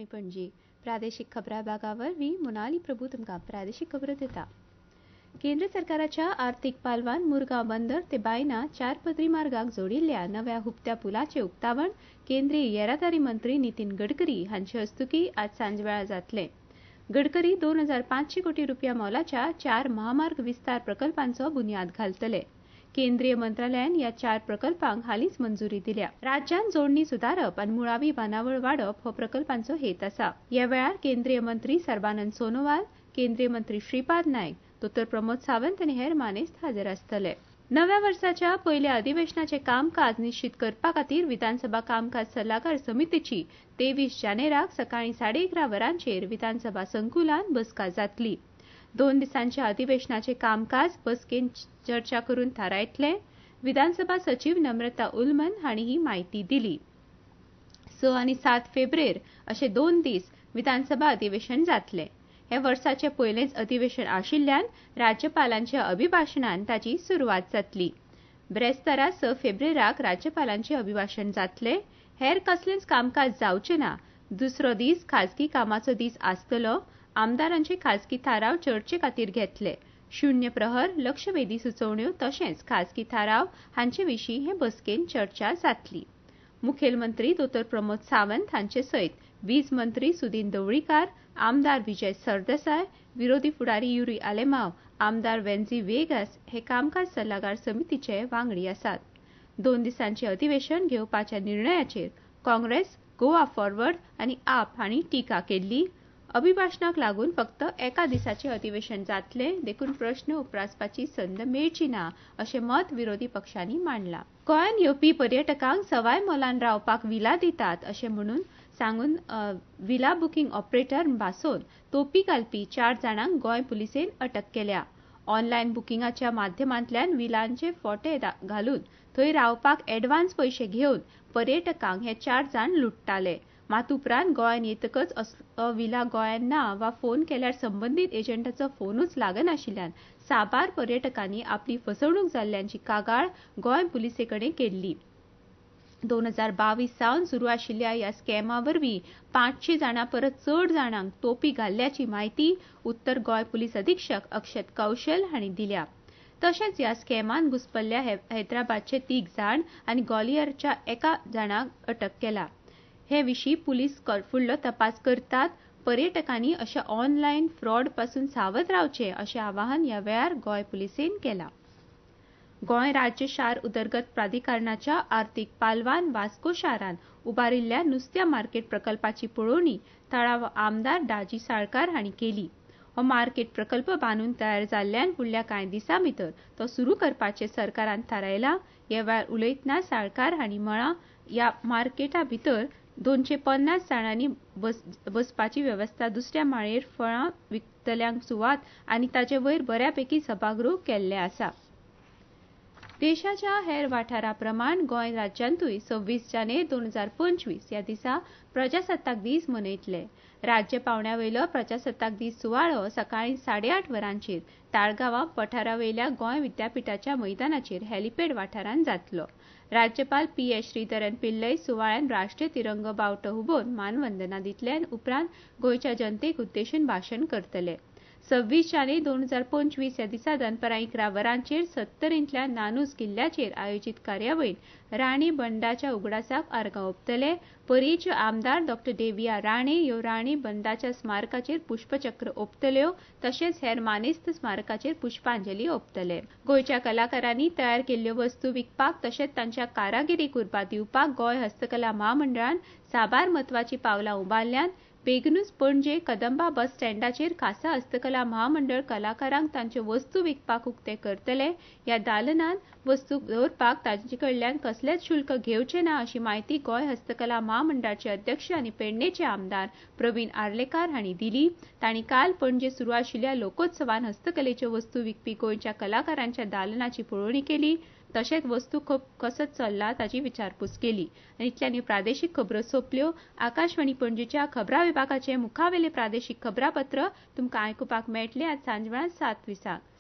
आकाशवाणी पणजी प्रादेशिक खबरां विभागावरवीं मोनाली प्रभू तुमकां प्रादेशिक खबरो दिता. केंद्र सरकाराच्या आर्थीक पालवान मुरगांव बंदर ते बायना 4 पदरी मार्गाक जोडिल्ल्या नव्या हुबत्या पुलाचें उक्तावण केंद्रीय येरादारी मंत्री नितीन गडकरी हांचे हस्तुकीं आज सांजवेळा जातलें. गडकरी 2500 कोटी रुपया मोलाच्या 4 महामार्ग विस्तार प्रकल्पांचो बुन्याद घालतले. केंद्रीय मंत्रालयान ह्या 4 प्रकल्पांक हालींच मंजुरी दिल्या. राज्यान जोडणी सुदारप आनी मुळावी बांदावळ वाडप हो प्रकल्पांचो हेत आसा. ह्या वेळार केंद्रीय मंत्री सर्बानंद सोनोवाल, केंद्रीय मंत्री श्रीपाद नायक, डॉ. प्रमोद सावंत आनी हेर मानेस्त हाजीर आसतले. नव्या वर्साच्या पयल्या अधिवेशनाचें कामकाज निश्चित करपा खातीर विधानसभा कामकाज सल्लागार समितीची 23 जानेराक सकाळीं 11:30 वरांचेर विधानसभा संकुलान बसका जातली. 2 दिसांच्या अधिवेशनाचें कामकाज बसकेन चर्चा करून थारायतले. विधानसभा सचिव नम्रता उल्मन हांणी ही म्हायती दिली. 6 आनी 7 फेब्रेर अशे 2 दीस विधानसभा अधिवेशन जातलें. हे वर्साचें पयलेंच अधिवेशन आशिल्ल्यान राज्यपालांच्या अभिभाशणान ताची सुरवात जातली. ब्रेस्तारा 6 फेब्रेराक राज्यपालांचें अभिभाशण जातलें. हेर कसलेंच कामकाज जावचें ना. दुसरो दीस खाजगी कामाचो दीस आसतलो. आमदारांचे खाजगी थाराव चर्चे खातीर घेतले. शून्य प्रहर, लक्षवेधी सुचोवण्यो तशेंच खाजगी थाराव हांचे विशीं हे बसकेन चर्चा जातली. मुखेलमंत्री डॉ. प्रमोद सावंत हांचे सयत वीज मंत्री सुदीन ढवळीकार, आमदार विजय सरदेसाय, विरोधी फुडारी युरी आलेमाव, आमदार वेन्झी वेगास हे कामकाज सल्लागार समितीचे वांगडी आसात. 2 दिसांचें अधिवेशन घेवपाच्या निर्णयाचेर काँग्रेस, गोवा फॉरवर्ड आनी आप हांणी टिका केल्ली. अभिभाशणाक लागून फक्त एका दिसाचें अधिवेशन जातलें, देखून प्रस्न उपरासपाची संद मेळची ना अशें मत विरोधी पक्षांनी मांडलां. गोंयांत येवपी पर्यटकांक सवाय मोलान रावपाक विला दितात अशें म्हणून सांगून विला बुकींग ऑपरेटर भासोवन तोपी घालपी 4 जाणांक गोंय पुलिसेन अटक केल्या. ऑनलायन बुकिंगाच्या माध्यमांतल्यान विलांचे फोटे घालून थंय रावपाक एडव्हान्स पयशे घेवन पर्यटकांक हे 4 जाण लुटताले. मात उपरांत गोंयांत येतकच असलो विला गोंयांत ना वा फोन केल्यार संबंदीत एजंटाचो फोनूच लागनाशिल्ल्यान साबार पर्यटकांनी आपली फसवणूक जाल्ल्याची कागाळ गोंय पुलिसे कडेन केल्ली. 2022 सावन सुरू आशिल्ल्या ह्या स्कॅमा वरवीं 500 जाणां परस चड जाणांक तोपी घाल्ल्याची म्हायती उत्तर गोंय पुलीस अधीक्षक अक्षत कौशल हांणी दिल्या. तशेंच ह्या स्कॅमान घुसपल्ल्या हैदराबादचे 3 जाण आनी ग्वालियरच्या एका जाणाक अटक केला. हे विशीं पुलीस फुडलो तपास करतात. पर्यटकांनी अशा ऑनलायन फ्रॉड पासून सावध रावचें अशें आवाहन ह्या वेळार गोंय पुलिसेन केलां. गोंय राज्य शार उदरगत प्राधिकरणाच्या आर्थीक पालवान वास्को शारान उबारिल्ल्या नुस्त्या मार्केट प्रकल्पाची पळोवणी थळावो आमदार दाजी साळकार हांणी केली. हो मार्केट प्रकल्प बांदून तयार जाल्ल्यान फुडल्या कांय दिसां भितर तो सुरू करपाचें सरकारान थारायलां. ह्या वेळार उलयतना साळकार हांणी म्हळां ह्या मार्केटा भितर 250 जाणांनी बसपाची वेवस्था, दुसऱ्या माळयेर फळां विकतल्यांक सुवात आनी ताचे वयर बऱ्यापैकी सभागृह केल्ले आसा. देशाच्या हेर वाठारां प्रमाण गोंय राज्यांतूय 26 जानेर 2025 ह्या दिसा प्रजासत्ताक दीस मनयतले. राज्य पावंड्यावयलो प्रजासत्ताक दीस सुवाळो सकाळीं 8:30 वरांचेर ताळगांवां पठारावयल्या गोंय विद्यापिठाच्या मैदानाचेर हेलिपॅड वाठारांत जातलो. राज्यपाल P.S. श्रीधरन पिल्लय सुवाळ्यान राष्ट्रीय तिरंगो बावटो हुबोवन मानवंदना दितले आनी उपरांत गोंयच्या जनतेक उद्देशून भाशण करतले. 26 जानेर 2025 ह्या दिसा दनपारां 11 वरांचेर 70 नानूस किल्ल्याचेर आयोजीत कार्यावळीत राणी बंडाच्या उगडासाक आर्गां ओंपतले. परयेच्यो आमदार डॉ. डेविया राणे ह्यो राणी बंडाच्या स्मारकाचेर पुष्पचक्र ओंपतल्यो तशेंच हेर मानेस्त स्मारकाचेर पुष्पांजली ओंपतले. गोंयच्या कलाकारांनी तयार केल्ल्यो वस्तू विकपाक तशेंच तांच्या कारागिरीक उर्बा दिवपाक गोंय हस्तकला महामंडळान साबार म्हत्वाची पावलां उबारल्यात. बेगीनूच पणजे कदंबा बस स्टँडाचेर खासा हस्तकला महामंडळ कलाकारांक तांच्यो वस्तू विकपाक उक्ते करतले. ह्या दालनांत वस्तू दवरपाक तांचे कडल्यान कसलेच शुल्क घेवचे ना अशी माहिती गोंय हस्तकला महामंडळाचे अध्यक्ष आनी पेडणेचे आमदार प्रवीण आर्लेकार हांणी दिली. तांणी काल पणजे सुरू आशिल्ल्या लोकोत्सवान हस्तकलेच्यो वस्तू विकपी गोंयच्या कलाकारांच्या दालनाची पळोवणी केली. तशेंच वस्तू कसो चल्ला ताची विचारपूस केली. आनी इतल्यान ह्यो प्रादेशीक खबरो सोंपल्यो. आकाशवाणी पणजेच्या खबरां विभागाचें मुखावेलें प्रादेशीक खबरांपत्र तुमकां आयकुपाक मेळटलें आज सांजवेळा 7:20.